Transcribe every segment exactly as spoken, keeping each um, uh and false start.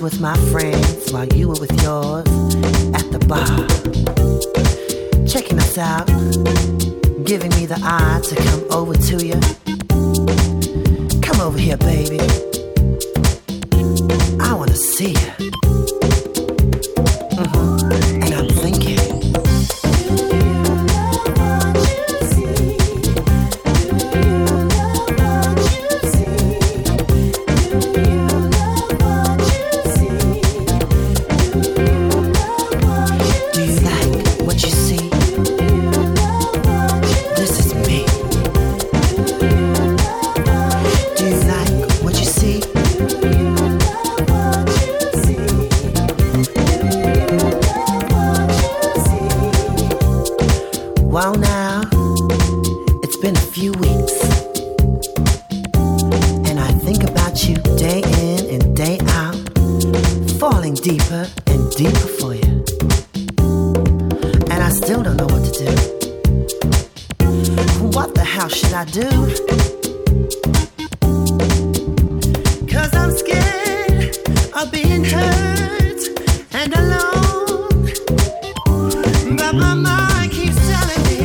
with my friends while you were with yours at the bar. Checking us out, giving me the eye to come over to you. Come over here, baby. I wanna see you. Mm-hmm. And I'm thinking, well now, it's been a few weeks, and I think about you day in and day out, falling deeper and deeper for you, and I still don't know what to do. What the hell should I do? 'Cause I'm scared of being hurt and alone, but my mind keeps telling me,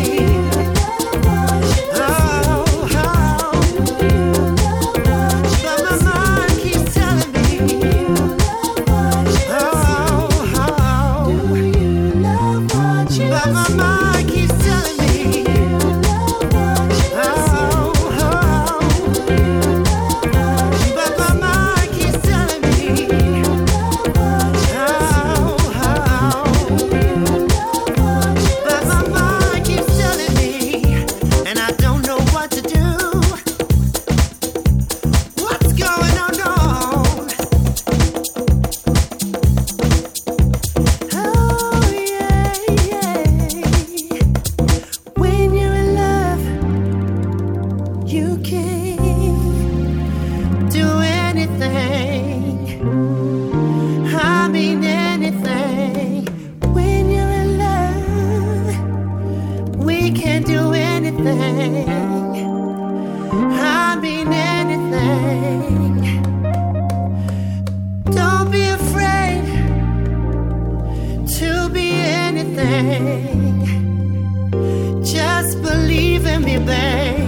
you can do anything. I mean anything. When you're in love, we can do anything. I mean anything. Don't be afraid to be anything. Just believe in me, babe.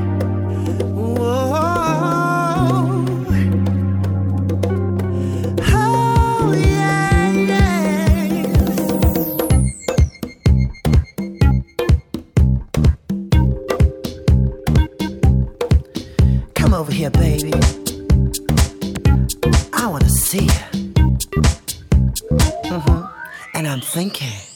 Come over here, baby. I wanna see you. Mm-hmm. And I'm thinking,